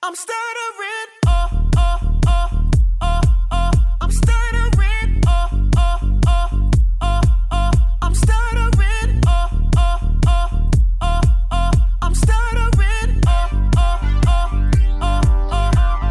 I'm stuttering, oh, oh, oh, oh, oh. I'm stuttering, oh, oh, oh, oh, oh. I'm stuttering, oh, oh, oh, oh, oh. I'm stuttering, oh, oh, oh, oh, oh.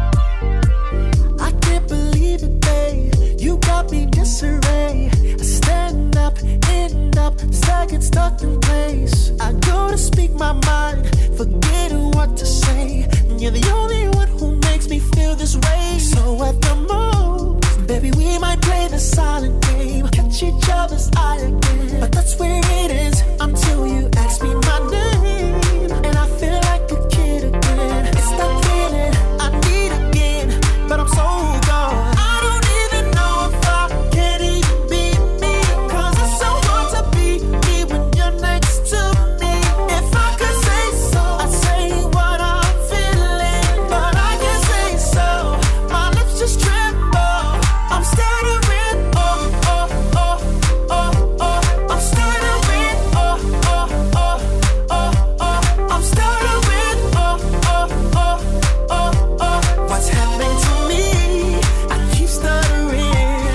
I can't believe it, babe. You got me disarray. I stand up, end up, seconds stuck in place. I go to speak my mind, forgetting what to say. You're the only one who makes me feel this way. So at the most, baby, we might play the silent game, catch each other's eye again. But that's where it is until you ask me my name, and I feel like a kid again. It's that feeling I need again, but I'm so gone. I don't even know if I can even be me, 'cause it's so hard to be me when you're next to me. If I could say so, I'd say what I'm feeling, but I can't say so. My lips just tremble. I'm stuttering, oh, oh, oh, oh, oh. I'm stuttering, oh, oh, oh, oh, oh. I'm stuttering, oh, oh, oh, oh, oh. What's happening to me? I keep stuttering.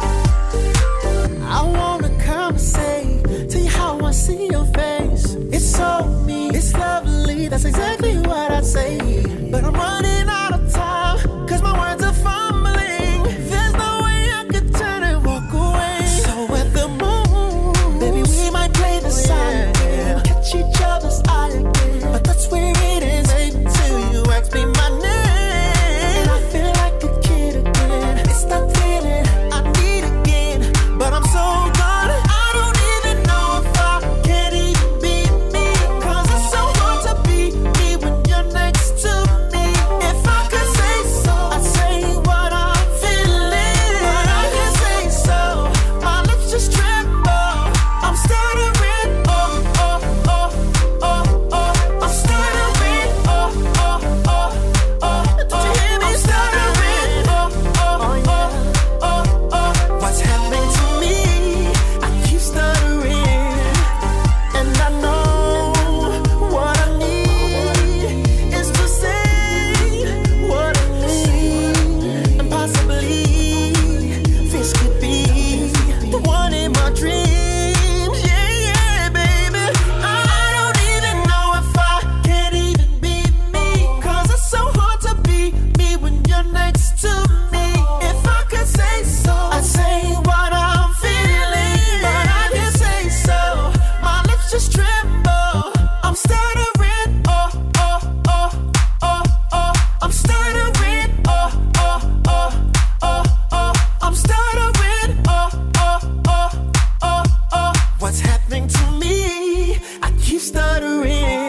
I wanna come and say, tell you how I see your face. It's so me, it's lovely, that's exactly what I'd say. But I'm running out of time, 'cause my words are fumbling. There's no way I could turn and walk away. So at the moon, baby, we might play the silent game, catch each other's eye again. But that's where it is, until you ask me my name, and I feel like a kid again. It's that feeling I need again, but I'm so gone. I don't even know if I can even be me, 'cause it's so hard to be me when you're next to me. If I could say so, I'd say what I'm feeling, but I can't say so. My lips just tremble. I'm stuttering, oh, oh, oh, oh, oh. I'm stuttering, oh, oh, oh, oh, oh. I'm stuttering, oh, oh, oh, oh, oh. What's happening to me? I keep stuttering, and I know what I need is to say what I need, and possibly this could be the one in my dreams. Yeah, yeah, baby. I don't even know if I can even be me, 'cause it's so hard to be me when you're next to me. If I could say so, I'd say what I'm feeling, but I can't say so. My lips just tremble. I'm stuttering, oh, oh, oh, oh, oh. I'm stuttering, oh, oh, oh, oh, oh. I'm stuttering, oh, oh, oh, oh, oh. What's happening to me? I keep stuttering.